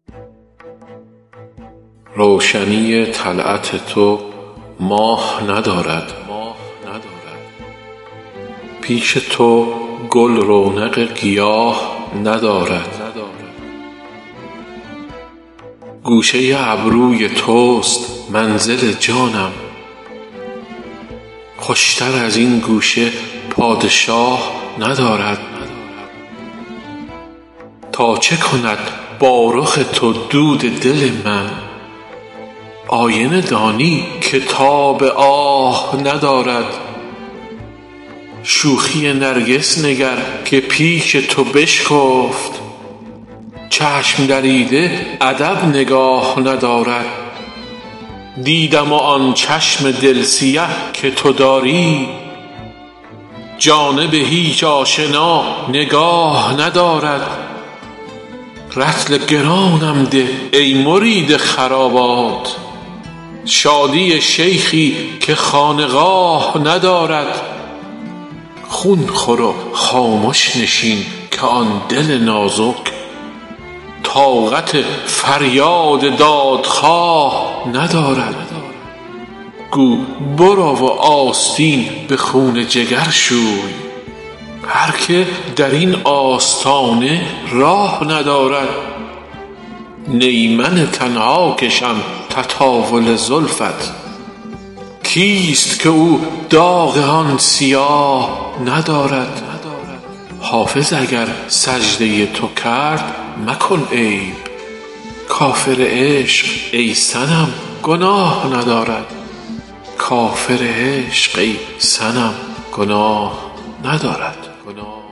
روشنی طلعت تو ماه ندارد، پیش تو گل رونق گیاه ندارد. گوشه ابروی توست منزل جانم، خوشتر از این گوشه پادشاه ندارد. تا چه کند با رخ تو دود دل من، آینه دانی که تاب آه ندارد. شوخی نرگس نگر که پیش تو بشکفت، چشم دریده ادب نگاه ندارد. دیدم آن چشم دل سیه که تو داری، جانب هیچ آشنا نگاه ندارد. رطل گرانم ده ای مرید خرابات، شادی شیخی که خانقاه ندارد. خون خور و خامش نشین که آن دل نازک، طاقت فریاد دادخواه ندارد. گو برو و آستین به خون جگر شوی، هر که در این آستانه راه ندارد. نی من تنها کشم تطاول زلفت، کیست که او داغ آن سیاه ندارد. حافظ اگر سجده تو کرد مکن عیب، کافر عشق ای صنم گناه ندارد. کافر عشق ای صنم گناه ندارد.